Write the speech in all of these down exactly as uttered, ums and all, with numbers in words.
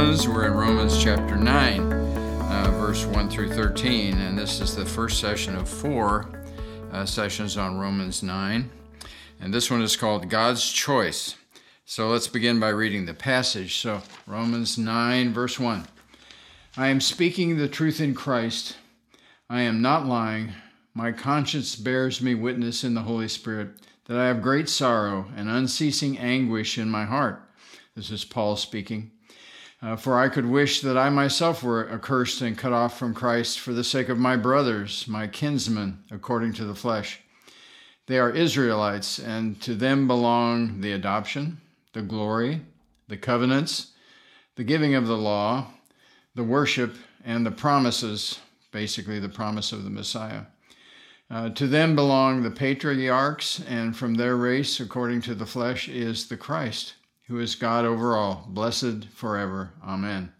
Romans. We're in Romans chapter nine, uh, verse one through thirteen, and this is the first session of four uh, sessions on Romans nine, and this one is called God's Choice. So let's begin by reading the passage. So Romans nine, verse one. I am speaking the truth in Christ. I am not lying. My conscience bears me witness in the Holy Spirit that I have great sorrow and unceasing anguish in my heart. This is Paul speaking. Uh, for I could wish that I myself were accursed and cut off from Christ for the sake of my brothers, my kinsmen, according to the flesh. They are Israelites, and to them belong the adoption, the glory, the covenants, the giving of the law, the worship, and the promises, basically the promise of the Messiah. Uh, to them belong the patriarchs, and from their race, according to the flesh, is the Christ, who is God over all, blessed forever. Amen.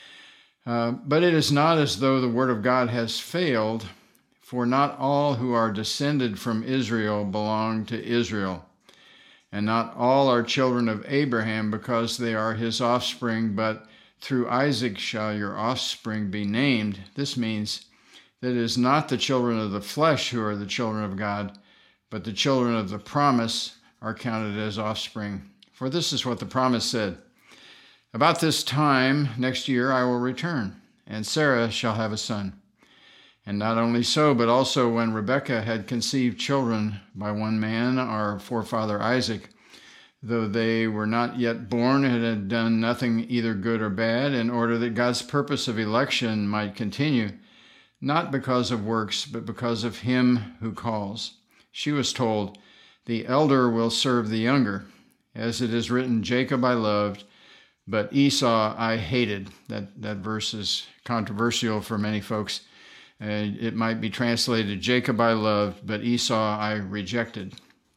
Uh, but it is not as though the word of God has failed, for not all who are descended from Israel belong to Israel, and not all are children of Abraham because they are his offspring, but through Isaac shall your offspring be named. This means that it is not the children of the flesh who are the children of God, but the children of the promise are counted as offspring. For this is what the promise said, about this time next year I will return, and Sarah shall have a son. And not only so, but also when Rebekah had conceived children by one man, our forefather Isaac, though they were not yet born and had done nothing either good or bad, in order that God's purpose of election might continue, not because of works, but because of him who calls. She was told, the elder will serve the younger. As it is written, Jacob I loved, but Esau I hated. That, that verse is controversial for many folks. Uh, it might be translated, Jacob I loved, but Esau I rejected.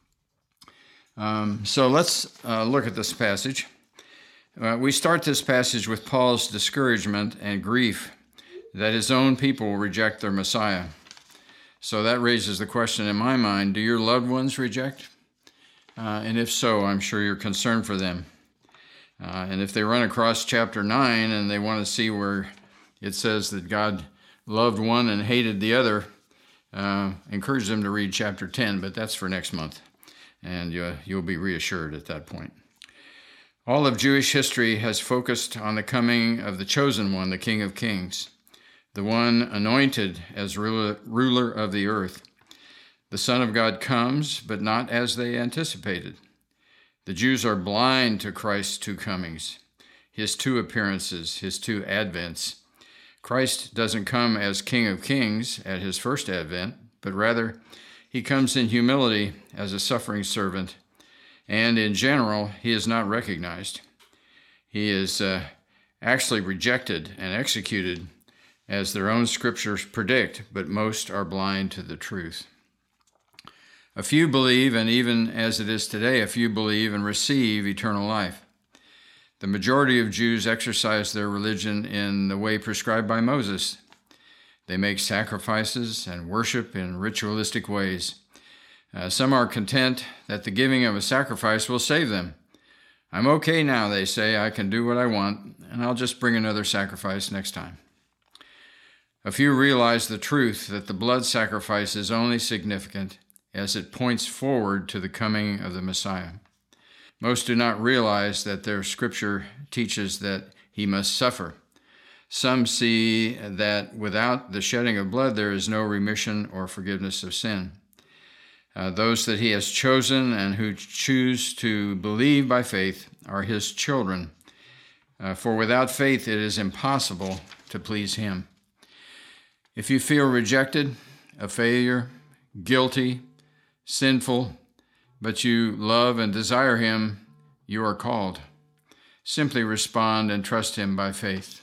Um, so let's uh, look at this passage. Uh, we start this passage with Paul's discouragement and grief that his own people will reject their Messiah. So that raises the question in my mind, do your loved ones reject? Uh, and if so, I'm sure you're concerned for them. Uh, and if they run across chapter nine and they want to see where it says that God loved one and hated the other, uh, encourage them to read chapter ten, but that's for next month. And you, you'll be reassured at that point. All of Jewish history has focused on the coming of the chosen one, the King of Kings, the one anointed as ruler, ruler of the earth. The Son of God comes, but not as they anticipated. The Jews are blind to Christ's two comings, his two appearances, his two advents. Christ doesn't come as King of Kings at his first advent, but rather he comes in humility as a suffering servant, and in general, he is not recognized. He is uh, actually rejected and executed as their own scriptures predict, but most are blind to the truth. A few believe, and even as it is today, a few believe and receive eternal life. The majority of Jews exercise their religion in the way prescribed by Moses. They make sacrifices and worship in ritualistic ways. Uh, some are content that the giving of a sacrifice will save them. I'm okay now, they say, I can do what I want, and I'll just bring another sacrifice next time. A few realize the truth that the blood sacrifice is only significant as it points forward to the coming of the Messiah. Most do not realize that their scripture teaches that he must suffer. Some see that without the shedding of blood, there is no remission or forgiveness of sin. Uh, those that he has chosen and who choose to believe by faith are his children. Uh, for without faith, it is impossible to please him. If you feel rejected, a failure, guilty, sinful, but you love and desire him, you are called. Simply respond and trust him by faith.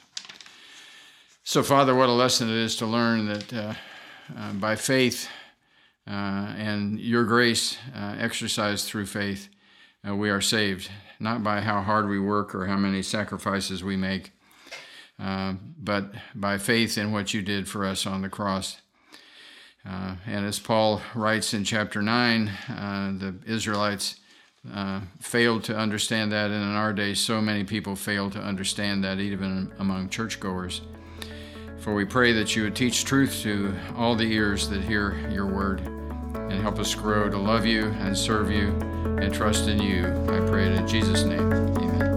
So, Father, what a lesson it is to learn that uh, uh, by faith uh, and your grace uh, exercised through faith, uh, we are saved, not by how hard we work or how many sacrifices we make, uh, but by faith in what you did for us on the cross. Uh, and as Paul writes in chapter nine, uh, the Israelites uh, failed to understand that, and in our day, so many people fail to understand that, even among churchgoers. For we pray that you would teach truth to all the ears that hear your word, and help us grow to love you and serve you and trust in you. I pray it in Jesus' name. Amen.